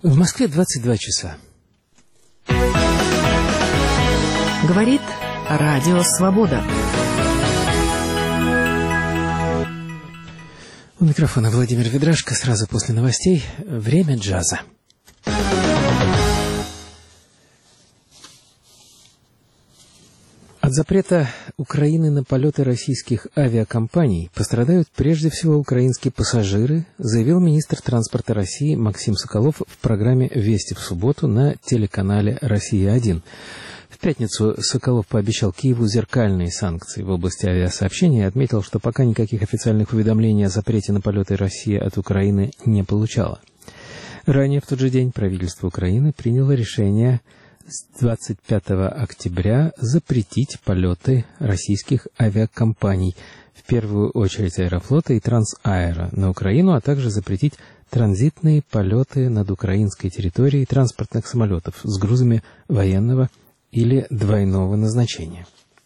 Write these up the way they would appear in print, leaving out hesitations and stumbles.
В Москве 22 часа. Говорит Радио Свобода. У микрофона Владимир Ведрашко. Сразу после новостей «Время джаза». От запрета Украины на полеты российских авиакомпаний пострадают прежде всего украинские пассажиры, заявил министр транспорта России Максим Соколов в программе «Вести в субботу» на телеканале «Россия-1». В пятницу Соколов пообещал Киеву зеркальные санкции в области авиасообщения и отметил, что пока никаких официальных уведомлений о запрете на полеты Россия от Украины не получала. Ранее в тот же день правительство Украины приняло решение с 25 октября запретить полеты российских авиакомпаний, в первую очередь Аэрофлота и Трансаэро, на Украину, а также запретить транзитные полеты над украинской территорией транспортных самолетов с грузами военного или двойного назначения.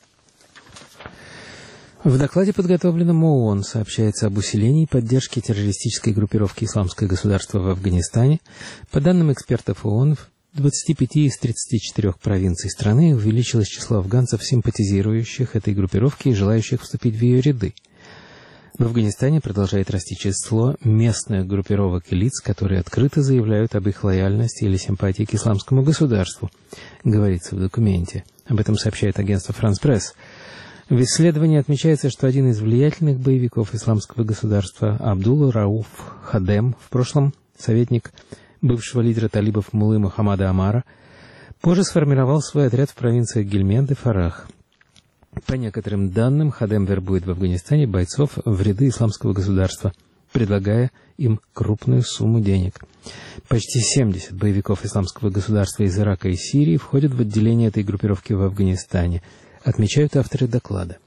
В докладе, подготовленном ООН, сообщается об усилении поддержки террористической группировки «Исламское государство» в Афганистане. По данным экспертов ООН, в 25 из 34 провинций страны увеличилось число афганцев, симпатизирующих этой группировке и желающих вступить в ее ряды. В Афганистане продолжает расти число местных группировок и лиц, которые открыто заявляют об их лояльности или симпатии к исламскому государству, говорится в документе. Об этом сообщает агентство «France Press». В исследовании отмечается, что один из влиятельных боевиков исламского государства, Абдул Рауф Хадем, в прошлом советник бывшего лидера талибов Муллы Мухаммада Омара, позже сформировал свой отряд в провинциях Гельменд и Фарах. По некоторым данным, Хадем вербует в Афганистане бойцов в ряды исламского государства, предлагая им крупную сумму денег. Почти 70 боевиков исламского государства из Ирака и Сирии входят в отделение этой группировки в Афганистане, отмечают авторы доклада.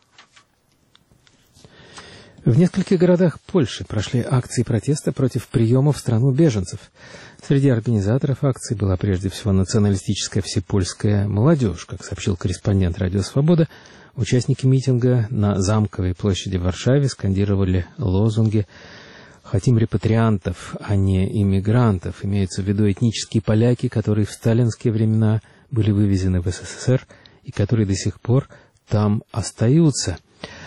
В нескольких городах Польши прошли акции протеста против приема в страну беженцев. Среди организаторов акций была прежде всего националистическая всепольская молодежь, как сообщил корреспондент «Радио Свобода». Участники митинга на Замковой площади в Варшаве скандировали лозунги «Хотим репатриантов, а не иммигрантов». Имеются в виду этнические поляки, которые в сталинские времена были вывезены в СССР и которые до сих пор там остаются.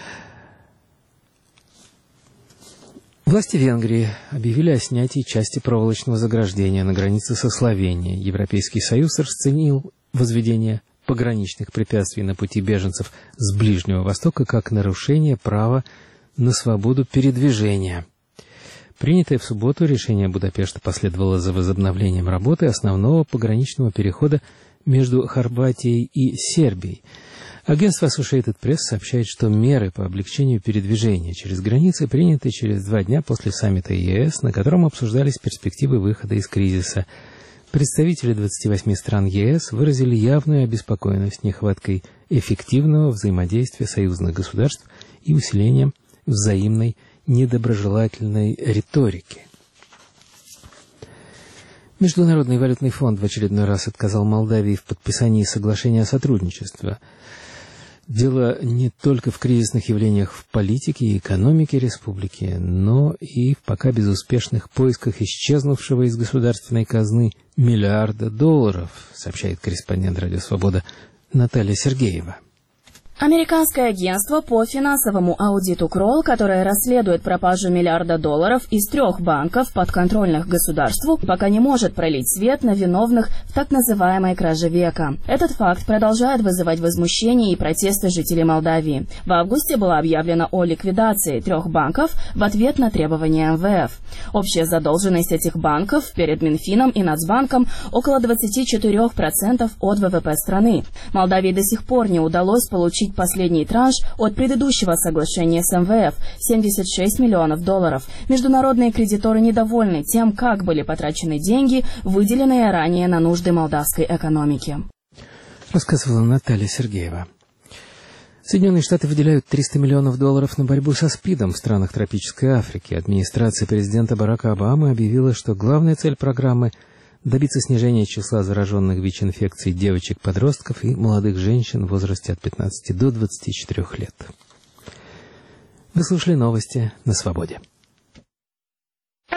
Власти Венгрии объявили о снятии части проволочного заграждения на границе со Словенией. Европейский Союз расценил возведение пограничных препятствий на пути беженцев с Ближнего Востока как нарушение права на свободу передвижения. Принятое в субботу решение Будапешта последовало за возобновлением работы основного пограничного перехода между Хорватией и Сербией. Агентство Associated Press сообщает, что меры по облегчению передвижения через границы приняты через 2 дня после саммита ЕС, на котором обсуждались перспективы выхода из кризиса. Представители 28 стран ЕС выразили явную обеспокоенность нехваткой эффективного взаимодействия союзных государств и усилением взаимной недоброжелательной риторики. Международный валютный фонд в очередной раз отказал Молдавии в подписании соглашения о сотрудничестве. Дело не только в кризисных явлениях в политике и экономике республики, но и в пока безуспешных поисках исчезнувшего из государственной казны $1 миллиарда, сообщает корреспондент «Радио Свобода» Наталья Сергеева. Американское агентство по финансовому аудиту Кролл, которое расследует пропажу $1 миллиарда из 3 банков, подконтрольных государству, пока не может пролить свет на виновных в так называемой краже века. Этот факт продолжает вызывать возмущение и протесты жителей Молдавии. В августе было объявлено о ликвидации 3 банков в ответ на требования МВФ. Общая задолженность этих банков перед Минфином и Нацбанком около 24% от ВВП страны. Молдавии до сих пор не удалось получить последний транш от предыдущего соглашения с МВФ – $76 миллионов. Международные кредиторы недовольны тем, как были потрачены деньги, выделенные ранее на нужды молдавской экономики. Рассказывала Наталья Сергеева. Соединенные Штаты выделяют $300 миллионов на борьбу со СПИДом в странах тропической Африки. Администрация президента Барака Обамы объявила, что главная цель программы – добиться снижения числа зараженных ВИЧ-инфекцией девочек-подростков и молодых женщин в возрасте от 15 до 24 лет. Вы слушали новости на Свободе.